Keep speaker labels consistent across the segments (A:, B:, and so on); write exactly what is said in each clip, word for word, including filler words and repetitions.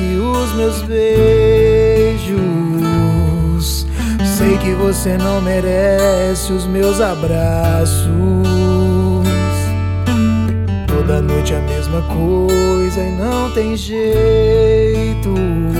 A: os meus beijos. Sei que você não merece os meus abraços. Toda noite a mesma coisa e não tem jeito.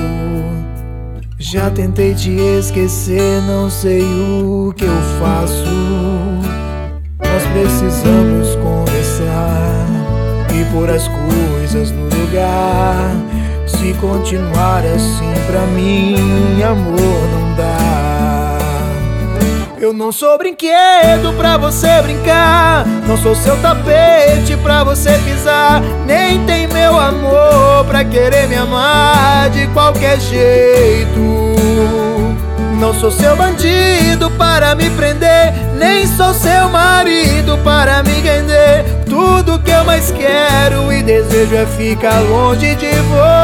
A: Já tentei te esquecer, não sei o que eu faço. Nós precisamos conversar e pôr as coisas no lugar. Se continuar assim pra mim, amor, não dá. Eu não sou brinquedo pra você brincar, não sou seu tapete pra você pisar, nem tem meu amor pra querer me amar de qualquer jeito. Não sou seu bandido para me prender, nem sou seu marido para me render. Tudo que eu mais quero e desejo é ficar longe de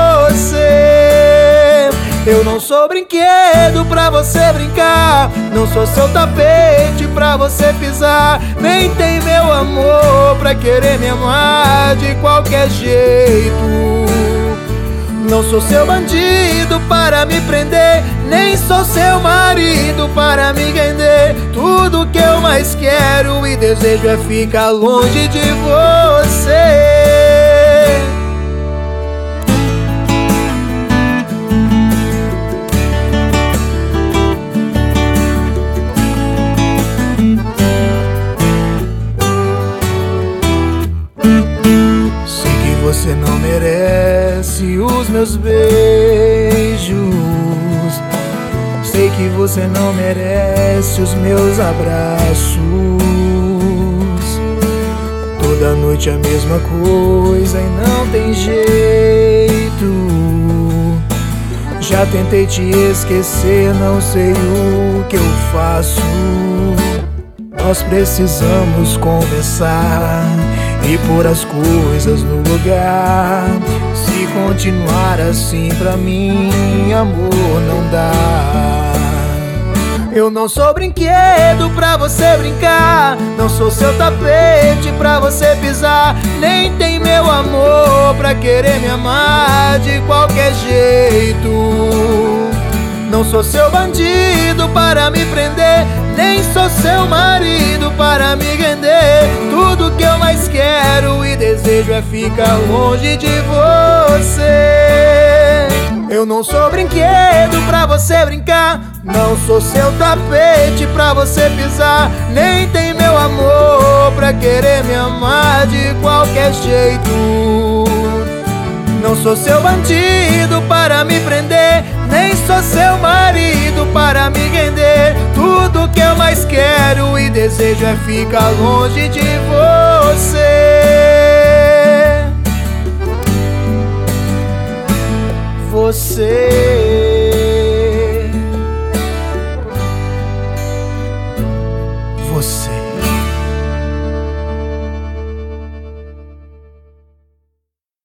A: você. Eu não sou brinquedo pra você brincar, não sou seu tapete pra você pisar, nem tem meu amor pra querer me amar de qualquer jeito. Não sou seu bandido para me prender, nem sou seu marido para me render. Tudo que eu mais quero e desejo é ficar longe de você. Sei que você não merece os meus beijos. Sei que você não merece os meus abraços. Toda noite a mesma coisa e não tem jeito. Já tentei te esquecer, não sei o que eu faço. Nós precisamos conversar e pôr as coisas no lugar. Se continuar assim pra mim, amor, não dá. Eu não sou brinquedo pra você brincar, não sou seu tapete pra você pisar, nem tem meu amor pra querer me amar de qualquer jeito. Não sou seu bandido para me prender, nem sou seu marido para me render. Tudo que eu mais quero e desejo é ficar longe de você. Eu não sou brinquedo pra você brincar, não sou seu tapete pra você pisar, nem tem meu amor pra querer me amar de qualquer jeito. Não sou seu bandido para me prender, nem sou seu marido para me render. Tudo que eu mais quero e desejo é ficar longe de você. Você